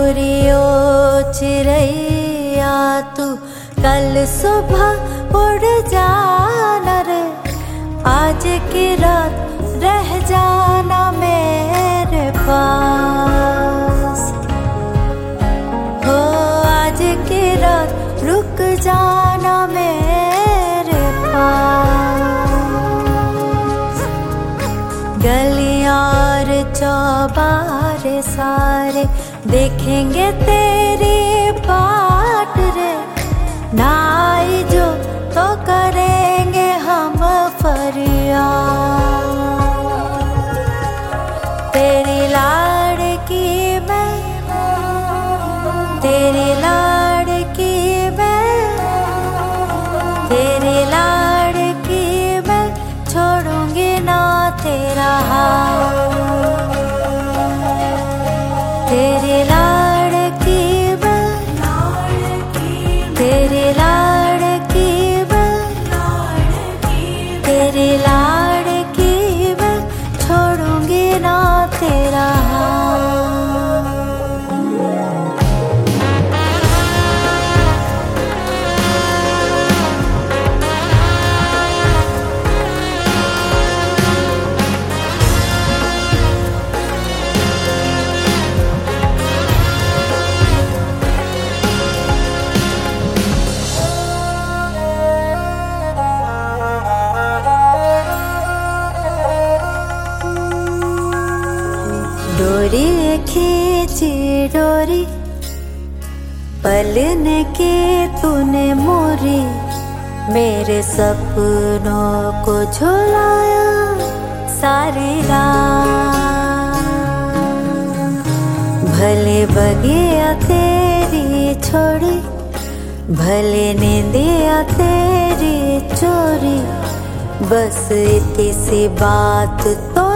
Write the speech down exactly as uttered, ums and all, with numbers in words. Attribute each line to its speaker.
Speaker 1: उड़ियो चिड़ैया तू कल सुबह उड़ जाना रे, आज की रात रह जाना मेरे पास। हो आज की रात रुक जाना मेरे पास। गलियां और चौबारे सारे देखेंगे तेरी बाट रे, ना आई जो तो करेंगे हम फरियाद। तेरी लाड़की मैं, तेरी लाड़की मैं, तेरी लाड़की मैं, छोड़ूंगी ना तेरा हाथ। तेरी लाड़की मैं, तेरी लाड़की मैं, तेरी लाड़की मैं, छोड़ूंगी ना तेरा हाथ। डोरी खींची डोरी पलने की तूने मोरी, मेरे सपनों को झुलाया सारी रात। भले बगिया तेरी छोड़ी, भले नींदिया तेरी चोरी, बस इतनी सी बात तो